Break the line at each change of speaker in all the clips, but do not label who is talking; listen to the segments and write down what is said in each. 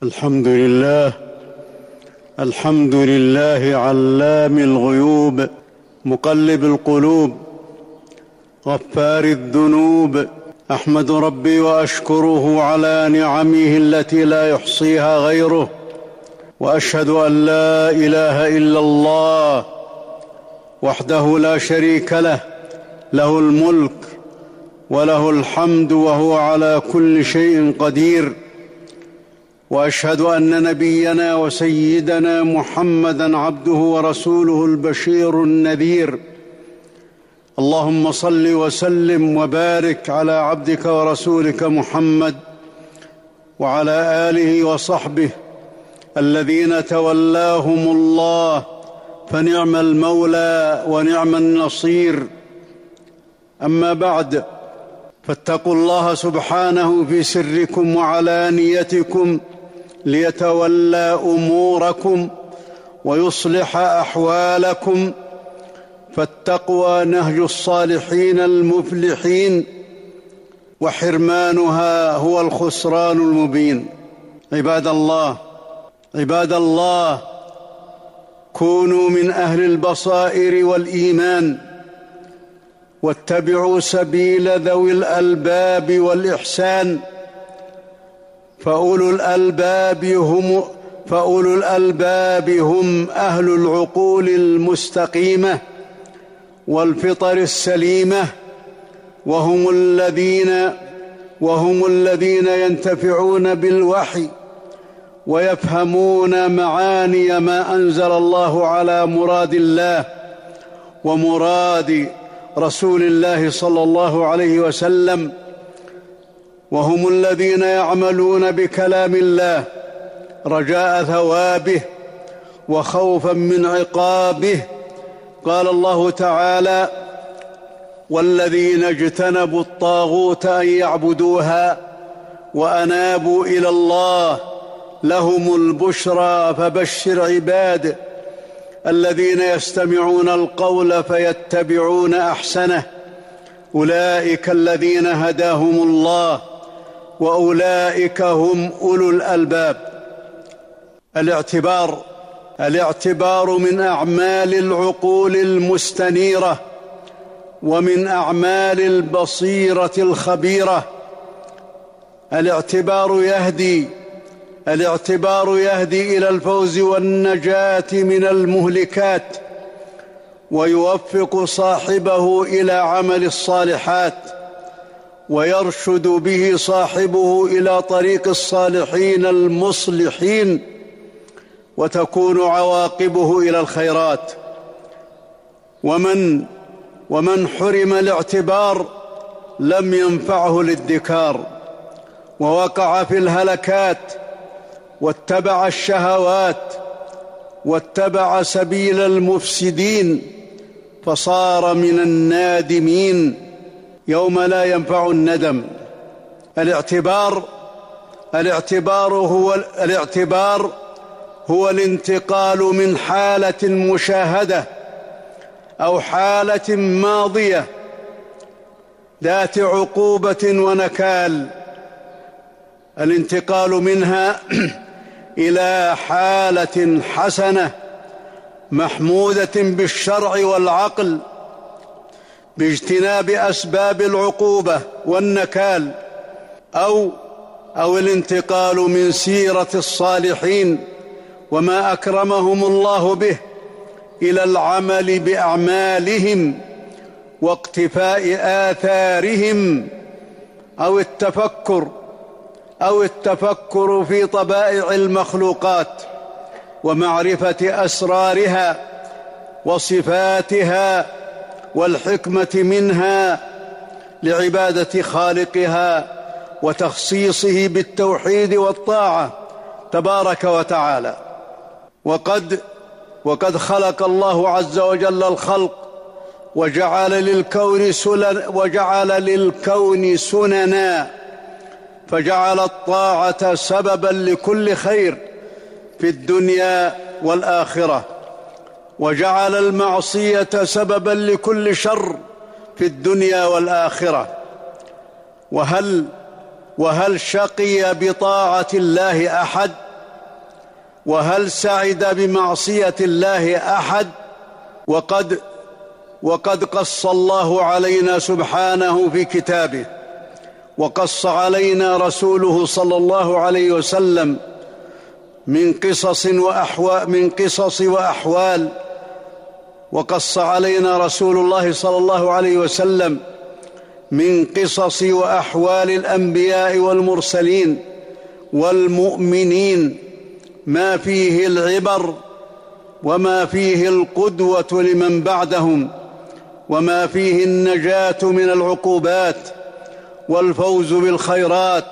الحمد لله. الحمد لله علام الغيوب، مقلب القلوب، غفار الذنوب. أحمد ربي وأشكره على نعمه التي لا يحصيها غيره، وأشهد أن لا إله إلا الله وحده لا شريك له، له الملك وله الحمد وهو على كل شيء قدير. وأشهد أن نبينا وسيدنا محمدًا عبده ورسوله البشير النذير. اللهم صل وسلم وبارك على عبدك ورسولك محمد وعلى آله وصحبه الذين تولاهم الله فنعم المولى ونعم النصير. أما بعد، فاتقوا الله سبحانه في سركم وعلانيتكم ليتولى أموركم ويصلح أحوالكم، فالتقوى نهج الصالحين المفلحين، وحرمانها هو الخسران المبين. عباد الله، كونوا من أهل البصائر والإيمان، واتبعوا سبيل ذوي الألباب والإحسان، فأولو الألباب هم أهل العقول المستقيمة والفطر السليمة، وهم الذين ينتفعون بالوحي ويفهمون معاني ما أنزل الله على مراد الله ومراد رسول الله صلى الله عليه وسلم، وهم الذين يعملون بكلام الله رجاء ثوابه وخوفا من عقابه. قال الله تعالى: والذين اجتنبوا الطاغوت أن يعبدوها وأنابوا إلى الله لهم البشرى فبشر عباد الذين يستمعون القول فيتبعون أحسنه، أولئك الذين هداهم الله وأولئك هم أولو الألباب. الاعتبار من أعمال العقول المستنيرة ومن أعمال البصيرة الخبيرة. الاعتبار يهدي إلى الفوز والنجاة من المهلكات، ويوفق صاحبه إلى عمل الصالحات، ويرشد به صاحبه إلى طريق الصالحين المصلحين، وتكون عواقبه إلى الخيرات. ومن حرم الاعتبار لم ينفعه الادكار، ووقع في الهلكات واتبع الشهوات واتبع سبيل المفسدين، فصار من النادمين يوم لا ينفع الندم. الاعتبار هو الانتقال من حالة مشاهدة أو حالة ماضية ذات عقوبة ونكال، الانتقال منها إلى حالة حسنة محمودة بالشرع والعقل باجتناب أسباب العقوبة والنكال، أو الانتقال من سيرة الصالحين وما أكرمهم الله به إلى العمل بأعمالهم واقتفاء آثارهم، أو التفكر في طبائع المخلوقات ومعرفة أسرارها وصفاتها والحكمة منها لعبادة خالقها وتخصيصه بالتوحيد والطاعة تبارك وتعالى. وقد خلق الله عز وجل الخلق وجعل للكون سننا، فجعل الطاعة سببا لكل خير في الدنيا والآخرة، وجعل المعصية سببا لكل شر في الدنيا والآخرة. وهل شقي بطاعة الله أحد؟ وهل سعد بمعصية الله أحد؟ وقد قص الله علينا سبحانه في كتابه، وقص علينا رسوله صلى الله عليه وسلم من قصص وأحوال، وقص علينا رسول الله صلى الله عليه وسلم من قصص وأحوال الأنبياء والمرسلين والمؤمنين ما فيه العبر وما فيه القدوة لمن بعدهم، وما فيه النجاة من العقوبات والفوز بالخيرات،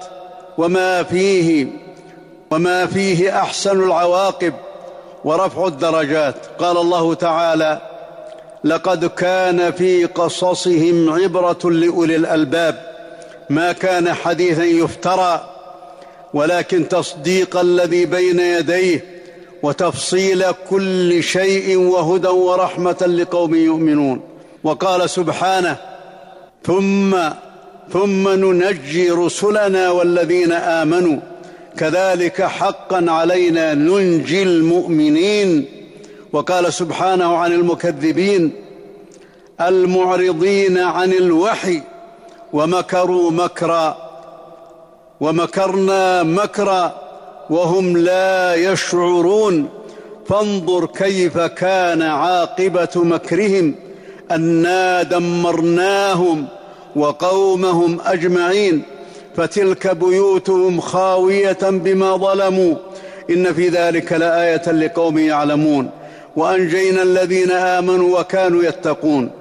وما فيه أحسن العواقب ورفع الدرجات. قال الله تعالى: لقد كان في قصصهم عبرة لأولي الألباب ما كان حديثا يفترى ولكن تصديق الذي بين يديه وتفصيل كل شيء وهدى ورحمة لقوم يؤمنون. وقال سبحانه: ثم ننجي رسلنا والذين آمنوا كذلك حقا علينا ننجي المؤمنين. وقال سبحانه عن المكذبين المعرضين عن الوحي: ومكروا مكرا ومكرنا مكرا وهم لا يشعرون فانظر كيف كان عاقبة مكرهم أنا دمرناهم وقومهم أجمعين فتلك بيوتهم خاوية بما ظلموا إن في ذلك لآية لقوم يعلمون وأنجينا الذين آمنوا وكانوا يتقون.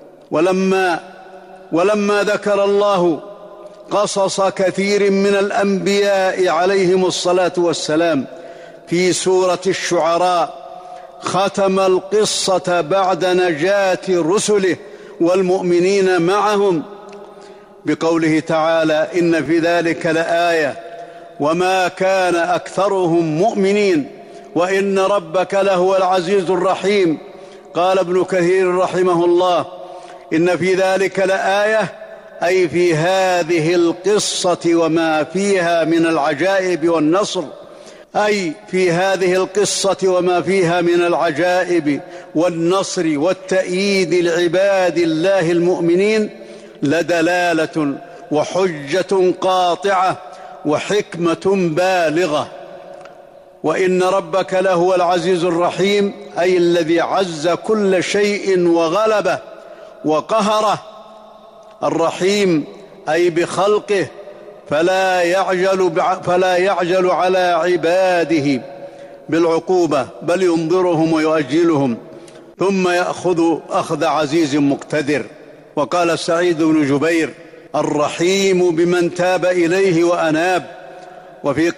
ولما ذكر الله قصص كثير من الأنبياء عليهم الصلاة والسلام في سورة الشعراء ختم القصة بعد نجاة رسله والمؤمنين معهم بقوله تعالى: إن في ذلك لآية وما كان أكثرهم مؤمنين وإن ربك لهو العزيز الرحيم. قال ابن كثير رحمه الله: إن في ذلك لآية أي في هذه القصة وما فيها من العجائب والنصر، أي في هذه القصة وما فيها من العجائب والنصر والتأييد لعباد الله المؤمنين لدلالة وحجة قاطعة وحكمة بالغة. وإن ربك لهو العزيز الرحيم أي الذي عز كل شيء وغلبه وقهره. الرحيم أي بخلقه فلا يعجل على عباده بالعقوبة بل ينظرهم ويؤجلهم ثم يأخذ أخذ عزيز مقتدر. وقال سعيد بن جبير: الرحيم بمن تاب إليه وأناب. وفي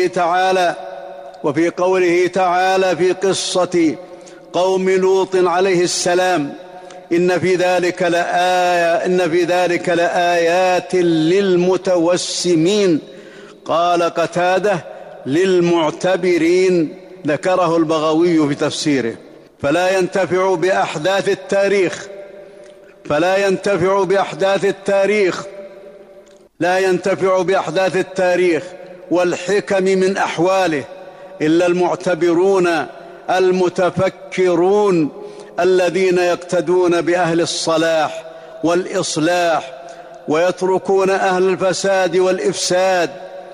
قوله تعالى في قصة قوم لوط عليه السلام: إن في ذلك لآيات للمتوسمين. قال قتادة: للمعتبرين، ذكره البغوي في تفسيره. فلا ينتفع بأحداث التاريخ والحكم من أحواله إلا المعتبرون المتفكرون الذين يقتدون بأهل الصلاح والإصلاح ويتركون أهل الفساد والإفساد.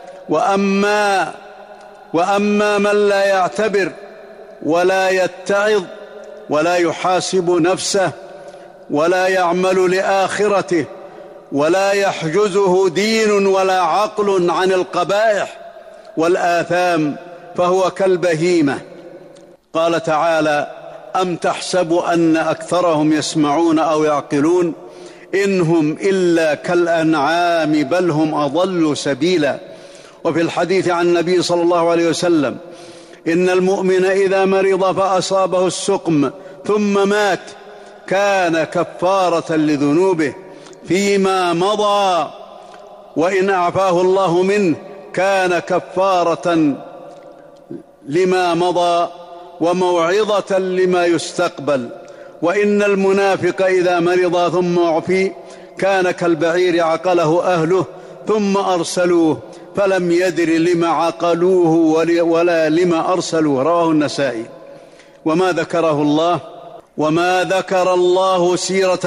وأما من لا يعتبر ولا يتعظ ولا يحاسب نفسه ولا يعمل لآخرته ولا يحجزه دين ولا عقل عن القبائح والآثام فهو كالبهيمة. قال تعالى: أم تحسب أن أكثرهم يسمعون أو يعقلون إن هم إلا كالأنعام بل هم أضل سبيلا. وفي الحديث عن النبي صلى الله عليه وسلم: إن المؤمن إذا مرض فأصابه السقم ثم مات كان كفارة لذنوبه فيما مضى وإن أعفاه الله منه كان كفارة لما مضى وموعظة لما يستقبل. وإن المنافق إذا مرض ثم عفي كان كالبعير عقله أهله ثم أرسلوه فلم يدر لما عقلوه ولا لما أرسلوا. رواه النسائي. وما ذكر الله سيرة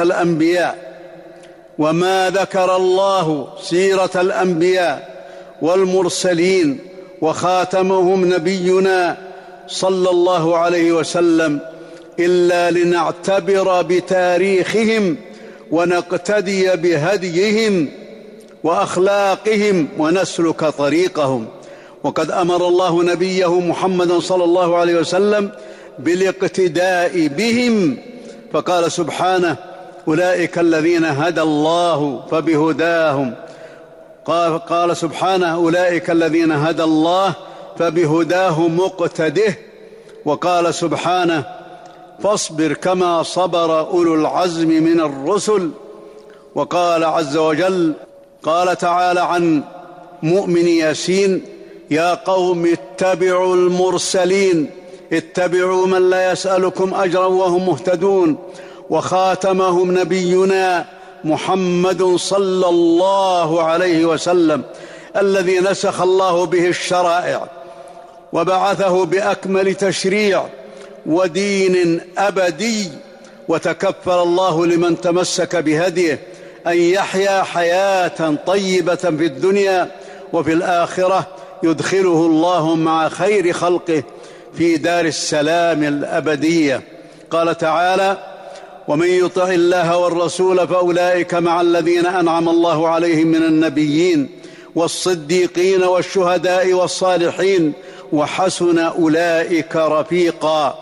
الأنبياء والمرسلين وخاتمهم نبينا صلى الله عليه وسلم إلا لنعتبر بتاريخهم ونقتدي بهديهم وأخلاقهم ونسلك طريقهم. وقد أمر الله نبيه محمدا صلى الله عليه وسلم بالاقتداء بهم، فقال سبحانه: أولئك الذين هدى الله فبهداهم. قال سبحانه: أولئك الذين هدى الله فبهداه مقتده. وقال سبحانه: فاصبر كما صبر أولو العزم من الرسل. وقال عز وجل، قال تعالى عن مؤمن ياسين: يا قوم اتبعوا المرسلين، اتبعوا من لا يسألكم أجرا وهم مهتدون. وخاتمهم نبينا محمد صلى الله عليه وسلم الذي نسخ الله به الشرائع وبعثه بأكمل تشريع ودين أبدي. وتكفل الله لمن تمسك بهديه أن يحيا حياة طيبة في الدنيا، وفي الآخرة يدخله الله مع خير خلقه في دار السلام الأبدية. قال تعالى: ومن يطع الله والرسول فأولئك مع الذين أنعم الله عليهم من النبيين والصديقين والشهداء والصالحين وحسن أولئك رفيقا.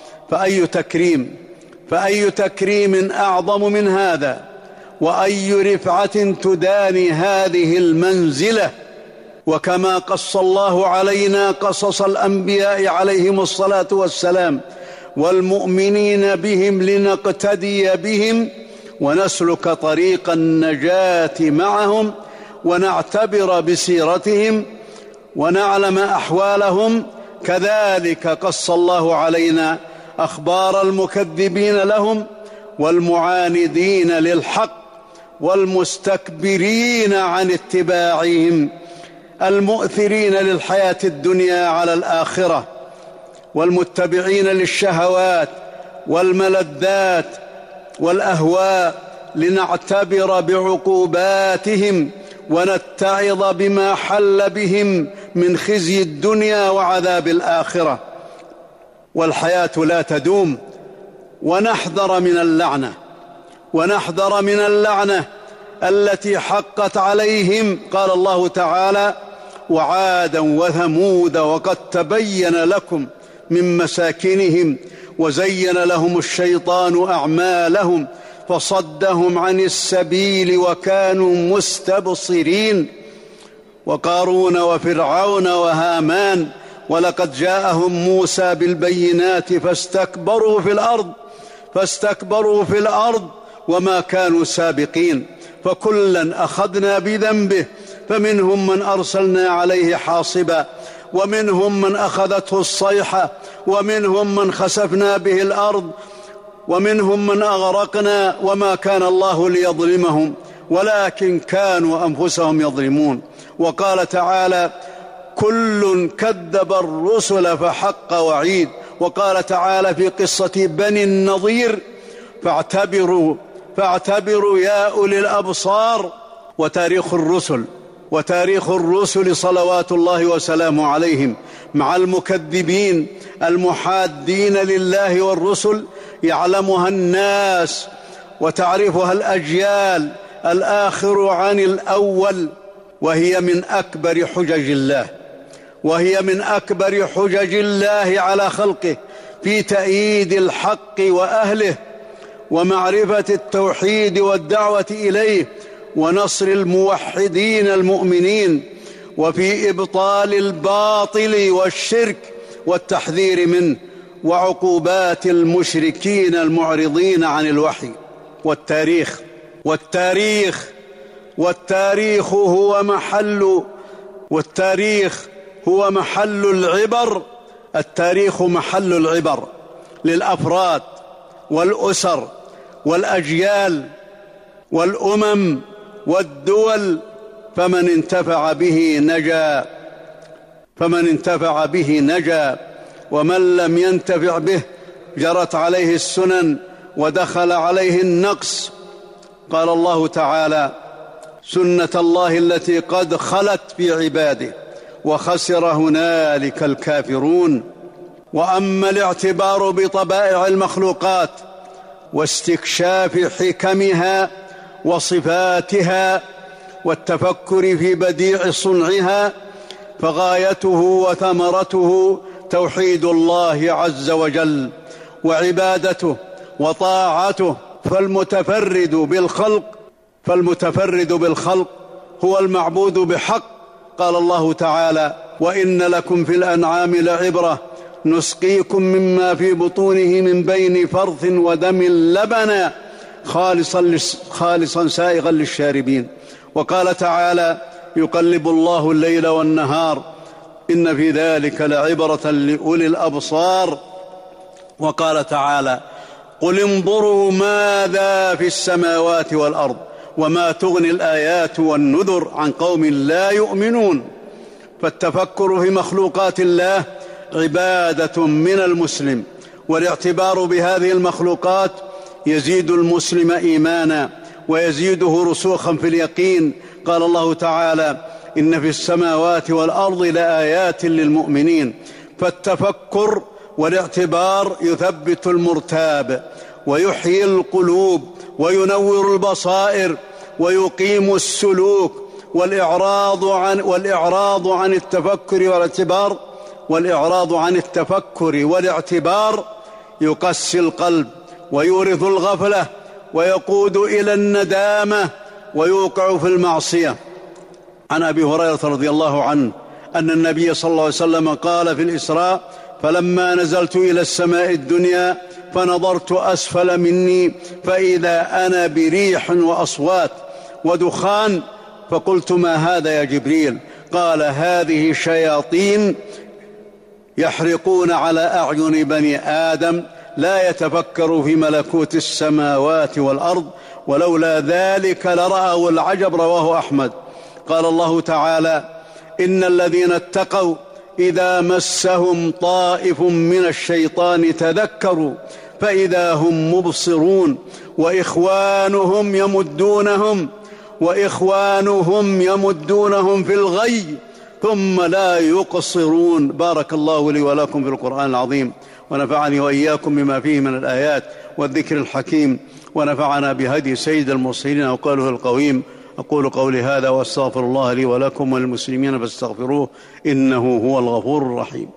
فأي تكريم أعظم من هذا، وأي رفعة تداني هذه المنزلة. وكما قص الله علينا قصص الأنبياء عليهم الصلاة والسلام والمؤمنين بهم لنقتدي بهم ونسلك طريق النجاة معهم ونعتبر بسيرتهم ونعلم أحوالهم، كذلك قص الله علينا أخبار المكذبين لهم والمعاندين للحق والمستكبرين عن اتباعهم، المؤثرين للحياة الدنيا على الآخرة، والمتبعين للشهوات والملذات والأهواء، لنعتبر بعقوباتهم ونتعظ بما حل بهم من خزي الدنيا وعذاب الآخرة. والحياة لا تدوم، ونحذر من اللعنة التي حقت عليهم. قال الله تعالى: وعادا وثمود وقد تبين لكم من مساكنهم وزين لهم الشيطان أعمالهم فصدهم عن السبيل وكانوا مستبصرين. وقارون وفرعون وهامان ولقد جاءهم موسى بالبينات فاستكبروا في الأرض وما كانوا سابقين. فكلا أخذنا بذنبه فمنهم من أرسلنا عليه حاصبا ومنهم من أخذته الصيحة ومنهم من خسفنا به الأرض ومنهم من أغرقنا وما كان الله ليظلمهم ولكن كانوا أنفسهم يظلمون. وقال تعالى: كل كذب الرسل فحق وعيد. وقال تعالى في قصة بني النضير: فاعتبروا يا أولي الأبصار. وتاريخ الرسل صلوات الله وسلامه عليهم مع المكذبين المحادين لله والرسل يعلمها الناس وتعرفها الأجيال الآخر عن الأول، وهي من أكبر حجج الله على خلقه في تأييد الحق وأهله ومعرفة التوحيد والدعوة إليه ونصر الموحدين المؤمنين، وفي إبطال الباطل والشرك والتحذير منه وعقوبات المشركين المعرضين عن الوحي. والتاريخ هو محل العبر. التاريخ محل العبر للأفراد والأسر والأجيال والأمم والدول، فمن انتفع به نجا ومن لم ينتفع به جرت عليه السنن ودخل عليه النقص. قال الله تعالى: سنة الله التي قد خلت في عباده وخسر هنالك الكافرون. وأما الاعتبار بطبائع المخلوقات واستكشاف حكمها وصفاتها والتفكر في بديع صنعها فغايته وثمرته توحيد الله عز وجل وعبادته وطاعته. فالمتفرد بالخلق هو المعبود بحق. قال الله تعالى: وإن لكم في الأنعام لعبرة نسقيكم مما في بطونه من بين فرث ودم لبنا خالصا سائغا للشاربين. وقال تعالى: يقلب الله الليل والنهار إن في ذلك لعبرة لأولي الأبصار. وقال تعالى: قل انظروا ماذا في السماوات والأرض وما تغني الآيات والنذر عن قوم لا يؤمنون. فالتفكر في مخلوقات الله عبادة من المسلم، والاعتبار بهذه المخلوقات يزيد المسلم إيمانا ويزيده رسوخا في اليقين. قال الله تعالى: إن في السماوات والأرض لآيات للمؤمنين. فالتفكر والاعتبار يثبت المرتاب ويحيي القلوب وينور البصائر ويقيم السلوك. والإعراض عن التفكر والاعتبار يقسي القلب ويورث الغفلة ويقود إلى الندامة ويوقع في المعصية. عن أبي هريرة رضي الله عنه أن النبي صلى الله عليه وسلم قال في الإسراء: فلما نزلت إلى السماء الدنيا فنظرت أسفل مني فإذا أنا بريح وأصوات ودخان، فقلت: ما هذا يا جبريل؟ قال: هذه شياطين يحرقون على أعين بني آدم لا يتفكروا في ملكوت السماوات والأرض ولولا ذلك لرأوا العجب. رواه أحمد. قال الله تعالى: إن الذين اتقوا إذا مسهم طائف من الشيطان تذكروا فإذا هم مبصرون وإخوانهم يمدونهم في الغي ثم لا يقصرون. بارك الله لي ولكم في القرآن العظيم، ونفعني وإياكم بما فيه من الآيات والذكر الحكيم، ونفعنا بهدي سيد المرسلين وقوله القويم. أقول قولي هذا وأستغفر الله لي ولكم وللمسلمين فاستغفروه إنه هو الغفور الرحيم.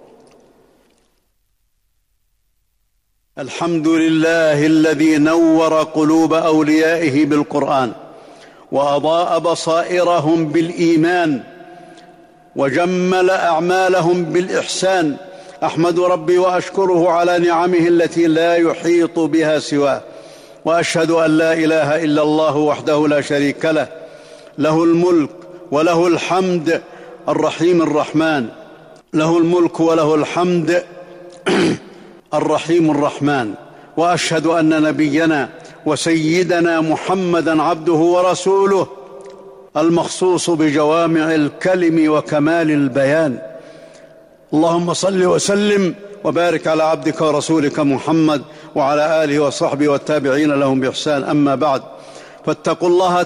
الحمد لله الذي نور قلوب أوليائه بالقرآن وأضاء بصائرهم بالإيمان وجمل أعمالهم بالإحسان. أحمد ربي وأشكره على نعمه التي لا يحيط بها سواه، وأشهد أن لا إله إلا الله وحده لا شريك له، له الملك وله الحمد، الرحيم الرحمن، له الملك وله الحمد الرحيم الرحمن. وأشهد أن نبينا وسيدنا محمدًا عبده ورسوله المخصوص بجوامع الكلم وكمال البيان. اللهم صل وسلم وبارك على عبدك ورسولك محمد وعلى آله وصحبه والتابعين لهم بإحسان. أما بعد، فاتقوا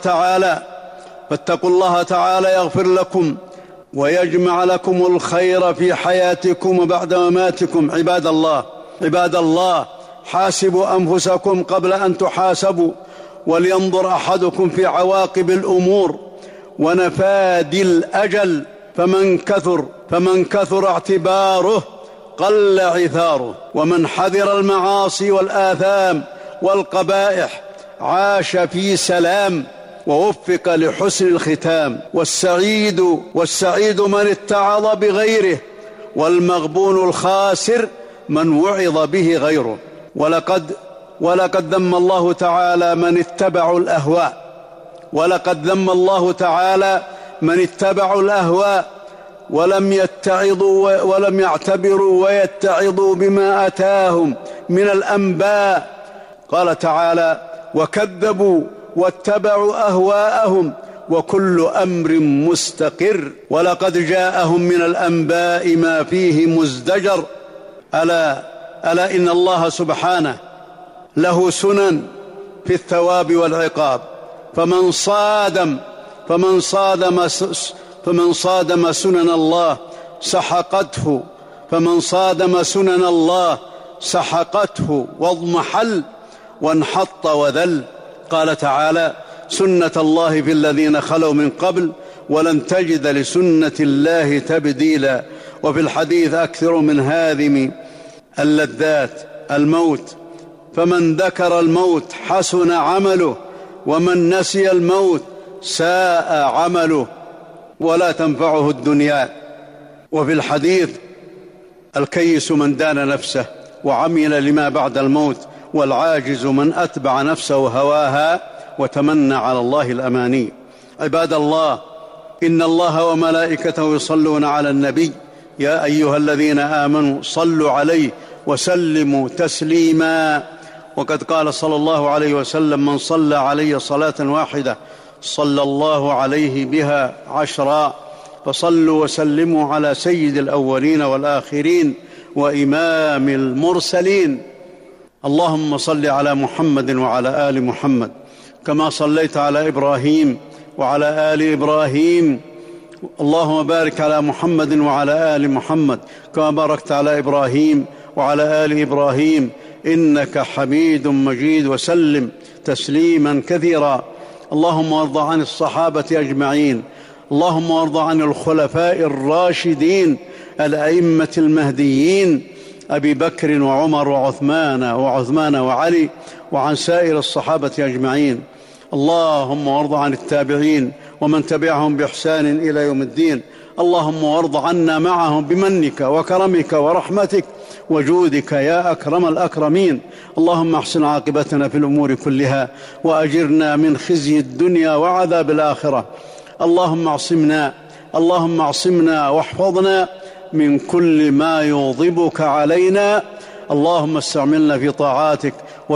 الله تعالى يغفر لكم ويجمع لكم الخير في حياتكم وبعد مماتكم. عباد الله، حاسبوا أنفسكم قبل أن تحاسبوا، ولينظر أحدكم في عواقب الأمور ونفاد الأجل، فمن كثر اعتباره قل عثاره، ومن حذر المعاصي والآثام والقبائح عاش في سلام ووفق لحسن الختام. والسعيد من اتعظ بغيره، والمغبون الخاسر من وعظ به غيره. ولقد ذم الله تعالى من اتبعوا الأهواء ولم يعتبروا ويتعظوا بما أتاهم من الأنباء. قال تعالى: وكذبوا واتبعوا أهواءهم وكل أمر مستقر. ولقد جاءهم من الأنباء ما فيه مزدجر. ألا إن الله سبحانه له سنن في الثواب والعقاب، فمن صادم سنن الله سحقته، فمن صادم سنن الله سحقته واضمحل وانحط وذل. قال تعالى: سنة الله في الذين خلوا من قبل ولن تجد لسنة الله تبديلا. وفي الحديث: أكثر من هادم اللذات الموت، فمن ذكر الموت حسن عمله، ومن نسي الموت ساء عمله، ولا تنفعه الدنيا. وفي الحديث: الكيس من دان نفسه وعمل لما بعد الموت، والعاجز من أتبع نفسه هواها وتمنى على الله الأماني. عباد الله، إن الله وملائكته يصلون على النبي، يا أيها الذين آمنوا صلوا عليه وسلموا تسليما. وقد قال صلى الله عليه وسلم: من صلى علي صلاة واحدة صلى الله عليه بها 10. فصلوا وسلموا على سيد الأولين والآخرين وإمام المرسلين. اللهم صل على محمد وعلى آل محمد كما صليت على إبراهيم وعلى آل إبراهيم. اللهم بارك على محمد وعلى آل محمد كما باركت على إبراهيم وعلى آل إبراهيم إنك حميد مجيد. وسلم تسليما كثيرا. اللهم وارض عن الصحابة أجمعين. اللهم وارض عن الخلفاء الراشدين الأئمة المهديين أبي بكر وعمر وعثمان وعلي، وعن سائر الصحابة أجمعين. اللهم وارض عن التابعين ومن تبعهم بإحسان إلى يوم الدين. اللهم وارض عنا معهم بمنك وكرمك ورحمتك وجودك يا أكرم الأكرمين. اللهم احسن عاقبتنا في الأمور كلها وأجرنا من خزي الدنيا وعذاب الآخرة. اللهم اعصمنا واحفظنا من كل ما يغضبك علينا. اللهم استعملنا في طاعاتك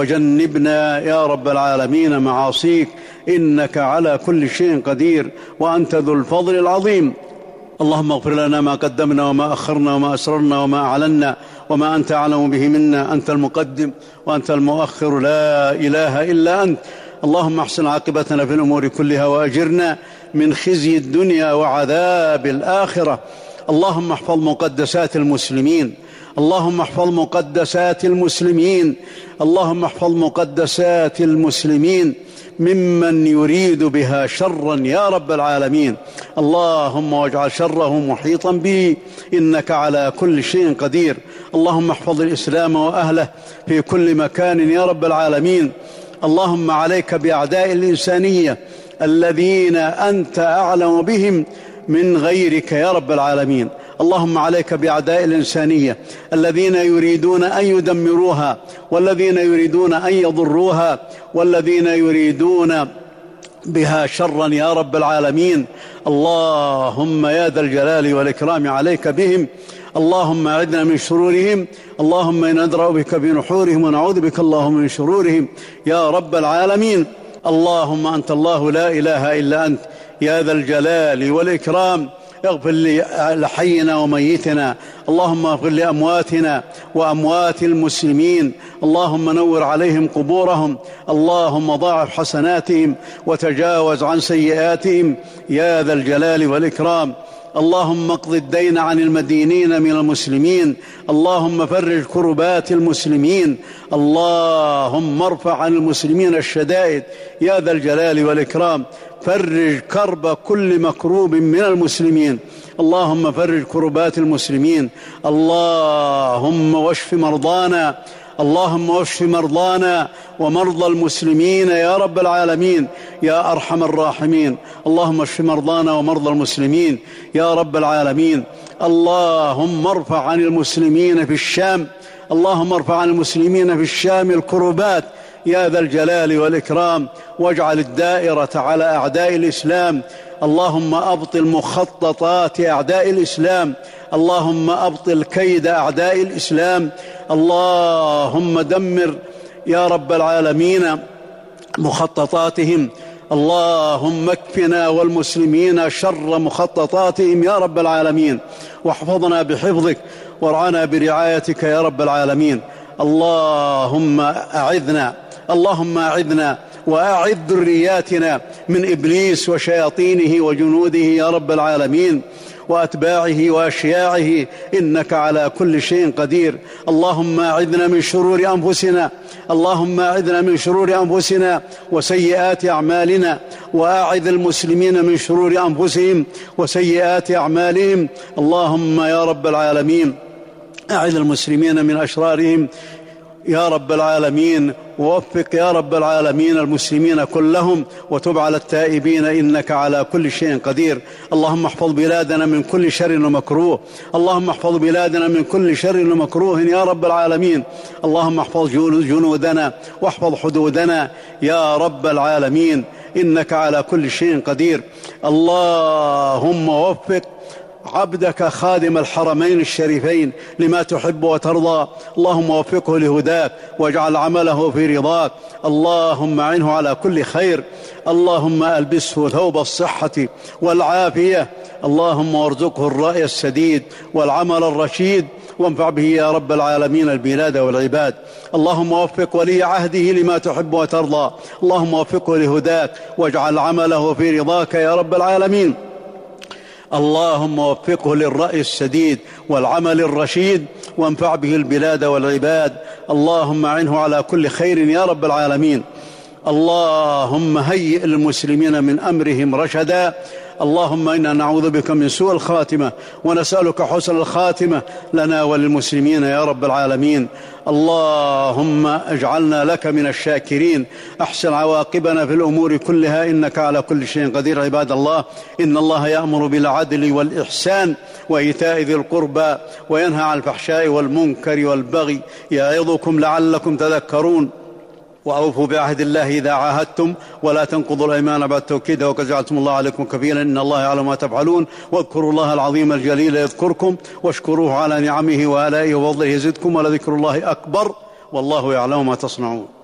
وجنبنا يا رب العالمين معاصيك، إنك على كل شيء قدير وأنت ذو الفضل العظيم. اللهم اغفر لنا ما قدمنا وما أخرنا وما أسررنا وما أعلنا وما أنت أعلم به منا. أنت المقدم وأنت المؤخر، لا إله إلا أنت. اللهم احسن عاقبتنا في الأمور كلها وأجرنا من خزي الدنيا وعذاب الآخرة. اللهم احفظ مقدسات المسلمين. اللهم احفظ مقدسات المسلمين. اللهم احفظ مقدسات المسلمين ممن يريد بها شرا يا رب العالمين. اللهم واجعل شره محيطا به، إنك على كل شيء قدير. اللهم احفظ الإسلام وأهله في كل مكان يا رب العالمين. اللهم عليك بأعداء الإنسانية الذين أنت أعلم بهم من غيرك يا رب العالمين. اللهم عليك بأعداء الإنسانية الذين يريدون أن يدمروها، والذين يريدون أن يضروها، والذين يريدون بها شرا يا رب العالمين. اللهم يا ذا الجلال والإكرام عليك بهم. اللهم أعذنا من شرورهم. اللهم إنا ندرأ بك بنحورهم ونعوذ بك اللهم من شرورهم يا رب العالمين. اللهم أنت الله لا إله إلا أنت يا ذا الجلال والإكرام. اغفر لحينا وميتنا. اللهم اغفر لأمواتنا وأموات المسلمين. اللهم نور عليهم قبورهم. اللهم ضاعف حسناتهم وتجاوز عن سيئاتهم يا ذا الجلال والإكرام. اللهم اقض الدين عن المدينين من المسلمين. اللهم فرج كربات المسلمين. اللهم ارفع عن المسلمين الشدائد يا ذا الجلال والإكرام. فرج كرب كل مكروب من المسلمين. اللهم فرج كربات المسلمين. اللهم واشف مرضانا. اللهم واشف مرضانا ومرضى المسلمين يا رب العالمين يا أرحم الراحمين. اللهم اشف مرضانا ومرضى المسلمين يا رب العالمين. اللهم ارفع عن المسلمين في الشام. اللهم ارفع عن المسلمين في الشام الكربات يا ذا الجلال والإكرام، واجعل الدائرة على أعداء الإسلام. اللهم أبطل مخططات أعداء الإسلام. اللهم أبطل كيد أعداء الإسلام. اللهم دمر يا رب العالمين مخططاتهم. اللهم اكفنا والمسلمين شر مخططاتهم يا رب العالمين، واحفظنا بحفظك وارعنا برعايتك يا رب العالمين. اللهم أعذنا وأعذ ذرياتنا من إبليس وشياطينه وجنوده يا رب العالمين وأتباعه وأشياعه، إنك على كل شيء قدير. اللهم أعذنا من شرور أنفسنا وسيئات أعمالنا، وأعذ المسلمين من شرور أنفسهم وسيئات أعمالهم. اللهم يا رب العالمين أعذ المسلمين من أشرارهم يا رب العالمين، ووفق يا رب العالمين المسلمين كلهم، وتب على التائبين إنك على كل شيء قدير. اللهم احفظ بلادنا من كل شر ومكروه، اللهم احفظ بلادنا من كل شر ومكروه يا رب العالمين. اللهم احفظ جنودنا واحفظ حدودنا يا رب العالمين، إنك على كل شيء قدير. اللهم وفق عبدك خادم الحرمين الشريفين لما تحب وترضى، اللهم وفقه لهداك واجعل عمله في رضاك. اللهم أعنه على كل خير، اللهم ألبسه ثوب الصحة والعافية، اللهم وارزقه الرأي السديد والعمل الرشيد، وانفع به يا رب العالمين البلاد والعباد. اللهم وفق ولي عهده لما تحب وترضى، اللهم وفقه لهداك واجعل عمله في رضاك يا رب العالمين. اللهم وفقه للرأي السديد والعمل الرشيد، وانفع به البلاد والعباد. اللهم أعنه على كل خير يا رب العالمين. اللهم هيئ المسلمين من أمرهم رشدا. اللهم إنا نعوذ بك من سوء الخاتمة ونسألك حسن الخاتمة لنا وللمسلمين يا رب العالمين. اللهم اجعلنا لك من الشاكرين، أحسن عواقبنا في الأمور كلها إنك على كل شيء قدير. عباد الله، إن الله يأمر بالعدل والإحسان وإيتاء ذي القربى وينهى عن الفحشاء والمنكر والبغي يعظكم لعلكم تذكرون. وأوفوا بعهد الله إذا عاهدتم ولا تنقضوا الأيمان بعد توكيدها وقد جعلتم الله عليكم كفيلا إن الله يعلم ما تفعلون. واذكروا الله العظيم الجليل يذكركم واشكروه على نعمه وآلائه وفضله يزدكم ولذكر الله أكبر والله يعلم ما تصنعون.